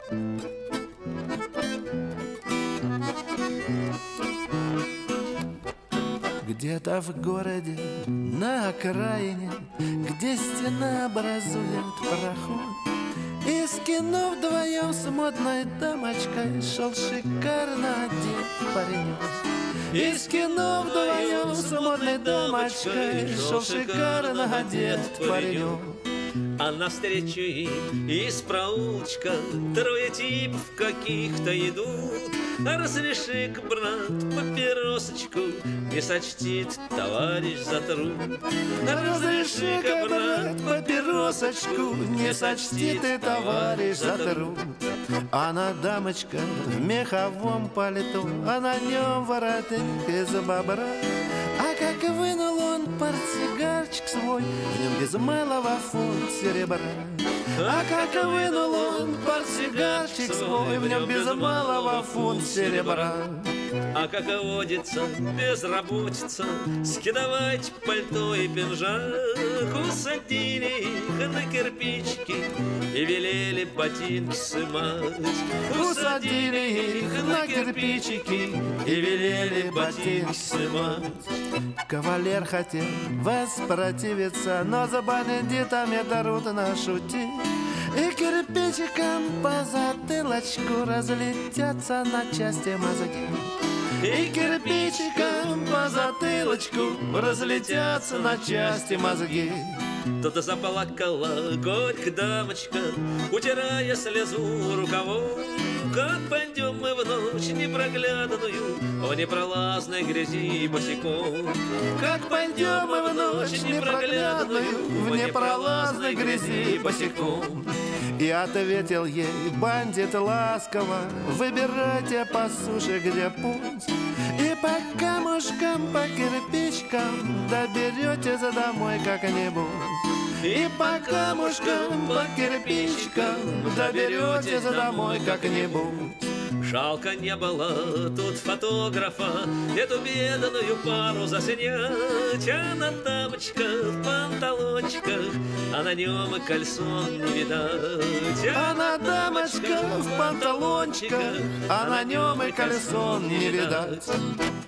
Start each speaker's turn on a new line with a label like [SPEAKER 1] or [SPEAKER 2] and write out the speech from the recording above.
[SPEAKER 1] Где-то в городе, на окраине, где стена образует проход, из кино вдвоем с модной дамочкой шел шикарно одет паренек. Из кино вдвоем с модной дамочкой шел шикарно одет паренек.
[SPEAKER 2] А навстречу им из проулочка трое типов каких-то идут. Разреши-ка, брат, папиросочку, не сочтит товарищ за труд.
[SPEAKER 1] Разреши-ка, брат, папиросочку, не сочтит и товарищ за труд. Она дамочка в меховом пальто, а на нем воротник из бобра. А как вынул он портсигарчик свой, в нем без малого фунт серебра. А как вынул он портсигарчик свой, в нем без малого фунт серебра.
[SPEAKER 2] А как водится безработица, скидывать пальто и пинжак, усадили их на кирпичики и велели ботинки сымать.
[SPEAKER 1] Усадили их на кирпичики и велели ботинки сымать. Кавалер хотел воспротивиться, но за бандитами трудно шутить. И кирпичиком по затылочку разлетятся на части мозги. И кирпичиком по затылочку разлетятся на части мозги.
[SPEAKER 2] Тут заплакала горько дамочка, утирая слезу рукавом. Как пойдем мы в ночь непроглядную, в непролазной грязи босиком.
[SPEAKER 1] Как пойдем мы в ночь непроглядную, в непролазной грязи босиком. И ответил ей бандит ласково: выбирайте по суше, где путь, и по камушкам, по кирпичкам доберетесь домой как-нибудь. И по камушкам, по кирпичкам доберетесь домой как-нибудь.
[SPEAKER 2] Жалко не было тут фотографа, эту бедную пару заснять. Она дамочка в панталончиках, а на нем и кальсон не видать.
[SPEAKER 1] Она дамочка в панталончиках, а на нем и кальсон не видать.